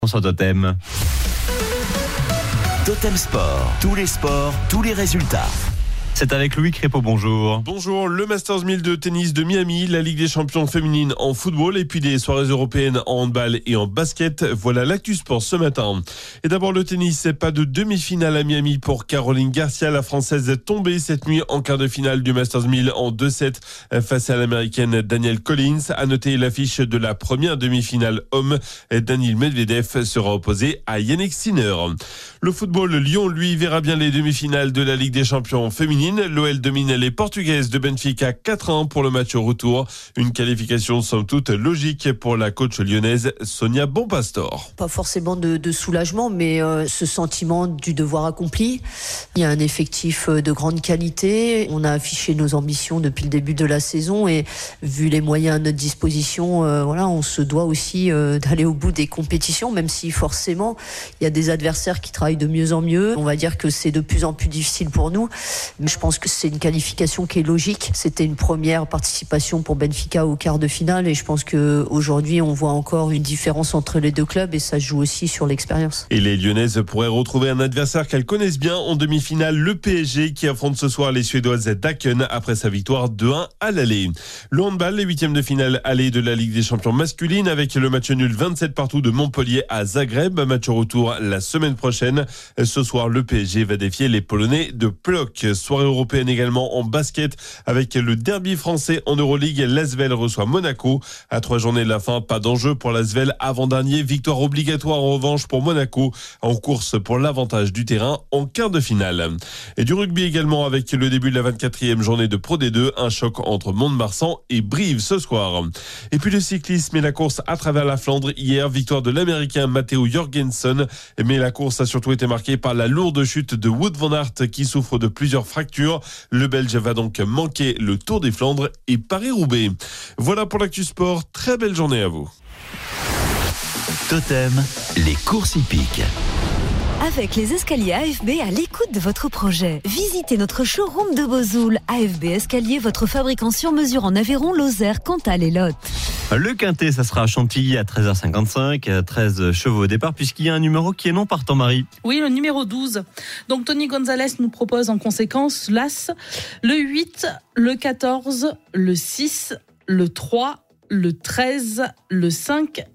Sur Totem. Totem Sport, tous les sports, tous les résultats. C'est avec Louis Crépeau, bonjour. Bonjour, le Masters 1000 de tennis de Miami, la Ligue des champions féminines en football et puis des soirées européennes en handball et en basket. Voilà l'actu sport ce matin. Et d'abord le tennis, c'est pas de demi-finale à Miami pour Caroline Garcia. La Française est tombée cette nuit en quart de finale du Masters 1000 en 2-7 face à l'Américaine Danielle Collins. À noter l'affiche de la première demi-finale homme. Daniil Medvedev sera opposé à Yannick Sinner. Le football, Lyon, lui, verra bien les demi-finales de la Ligue des champions féminines. L'OL domine les Portugaises de Benfica 4-1 pour le match au retour. Une qualification somme toute logique pour la coach lyonnaise Sonia Bonpastor. Pas forcément de soulagement, mais ce sentiment du devoir accompli. Il y a un effectif de grande qualité. On a affiché nos ambitions depuis le début de la saison et vu les moyens à notre disposition, on se doit aussi d'aller au bout des compétitions, même si forcément il y a des adversaires qui travaillent de mieux en mieux. On va dire que c'est de plus en plus difficile pour nous. Mais je pense que c'est une qualification qui est logique. C'était une première participation pour Benfica au quart de finale et je pense qu'aujourd'hui on voit encore une différence entre les deux clubs et ça joue aussi sur l'expérience. Et les Lyonnaises pourraient retrouver un adversaire qu'elles connaissent bien en demi-finale, le PSG qui affronte ce soir les Suédoises d'Aken après sa victoire 2-1 à l'aller. Le handball, les huitièmes de finale aller de la Ligue des champions masculine avec le match nul 27 partout de Montpellier à Zagreb. Match au retour la semaine prochaine. Ce soir, le PSG va défier les Polonais de Plock. Soirée européenne également en basket avec le derby français en Euroleague. L'Asvel reçoit Monaco. À 3 journées de la fin, pas d'enjeu pour l'Asvel. Avant-dernier, victoire obligatoire en revanche pour Monaco en course pour l'avantage du terrain en quart de finale. Et du rugby également avec le début de la 24e journée de Pro D2. Un choc entre Mont-de-Marsan et Brive ce soir. Et puis le cyclisme et la course à travers la Flandre. Hier, victoire de l'Américain Matteo Jorgensen. Mais la course a surtout été marquée par la lourde chute de Wout van Aert qui souffre de plusieurs fractures. Le Belge va donc manquer le Tour des Flandres et Paris-Roubaix. Voilà pour l'actu sport. Très belle journée à vous. Totem, les courses hippiques. Avec les escaliers AFB à l'écoute de votre projet. Visitez notre showroom de Bozoul. AFB Escalier, votre fabricant sur mesure en Aveyron, Lozère, Cantal et Lot. Le quintet, ça sera à Chantilly à 13h55, 13 chevaux au départ, puisqu'il y a un numéro qui est non partant, Marie. Oui, le numéro 12. Donc Tony Gonzalez nous propose en conséquence l'As, le 8, le 14, le 6, le 3, le 13, le 5